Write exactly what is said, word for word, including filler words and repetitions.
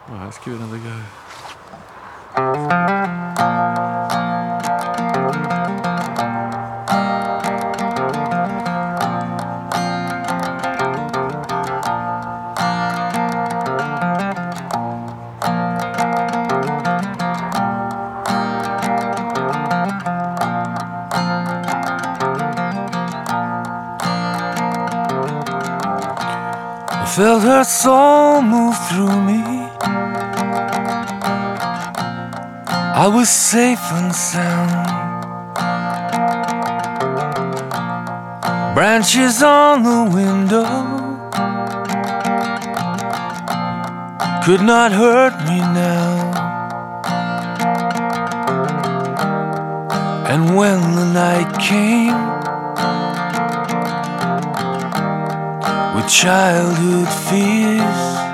Alright, let's give it another go. I felt her soul move through me. I was safe and sound. Branches on the window could not hurt me now. And when the night came with childhood fears,